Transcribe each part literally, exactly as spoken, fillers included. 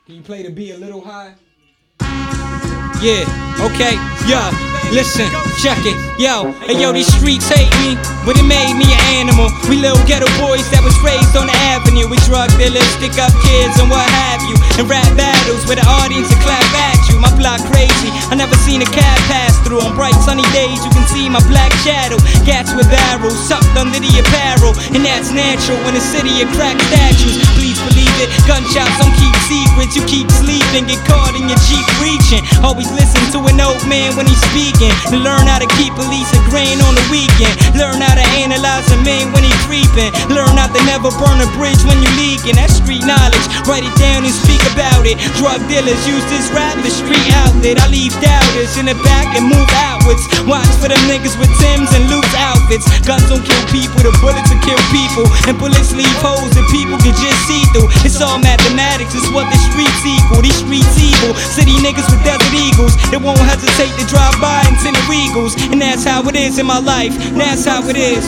Can you play the beat a little high? Yeah, okay, yo, listen, check it, yo, hey yo, these streets hate me, but it made me an animal. We little ghetto boys that was raised on the avenue. We drug dealers, stick up kids and what have you, and rap battles where the audience will clap at you. My block crazy, I never seen a cab pass through. On bright sunny days you can see my black shadow. Gats with arrows, sucked under the apparel, and that's natural in a city of crack statues. Please believe it, gunshots don't keep secrets. You keep sleeping, get caught in your Jeep reaching. Always listen to an old man when he's speaking, and learn how to keep at least a grain on the weekend. Learn how to analyze a man when he creeping. Learn how to never burn a bridge when you leaking. That's street knowledge, write it down and speak about it. Drug dealers use this rap, the street outlet. I leave doubters in the back and move outwards. Watch for them niggas with Timbs and loose outfits. Guns don't kill people, the bullets will kill people, and bullets leave holes that people can just see through. It's all mathematics, it's what the streets equal. These streets evil, city niggas with desert eagles. They won't hesitate to drive by and send the Regals. And that's how it is in my life, that's how it is.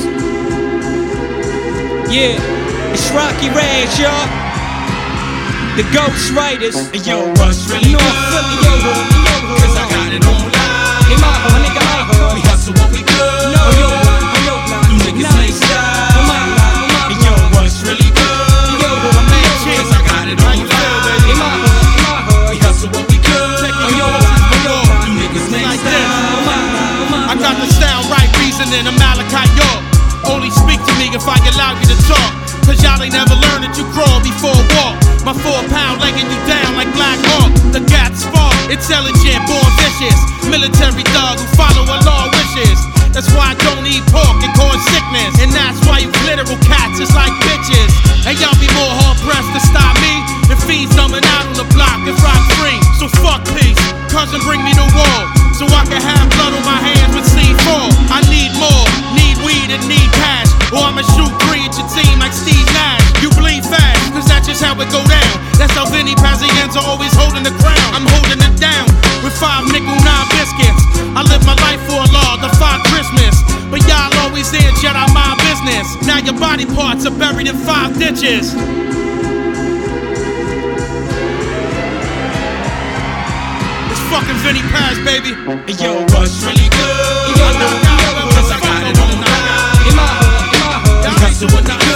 Yeah, it's Rocky Raj, y'all. The Ghost Writers. Hey, yo, what's really North good? Philly, yo, yo, yo, Cause I got it on live. in my hood, nigga, my hood. We hustle what we could. No, yo, yo, You niggas ain't style. Hey, yo, what's really good? yo, I'm mad, Cause I got it on live. in my hood, in my hood. We hustle what we could. yo, You niggas ain't style. I got the style, right reasoning, I'm Malachi York. Only speak to me if I allow you to talk, cause y'all ain't never learned that you crawl before a walk. My four pound legging you down like Black Hawk. The gat spark, intelligent, born vicious. Military thug who follow a law wishes. That's why I don't eat pork, it cause sickness. And that's why you literal cats is like bitches. And y'all be more hard pressed to stop me than fiends dumbing out on the block and rock free. So fuck peace, cousin bring me the wall, so I can have blood on my hands when C four. I need more, need weed and need cash, or I'ma shoot three at your team like Steve Nash. You bleed fast, cause that's just how it go down. That's how Vinny Pazienza always holding the crown. I'm holding it down with five nickel nine biscuits. I live my life for a law, defy Christmas, but y'all always in Jedi my business. Now your body parts are buried in five ditches. It's fucking Vinny Paz, baby. Hey, yo, what's really good? Yo, Cause I got it on live. in my hood, in my hood. We hustle what we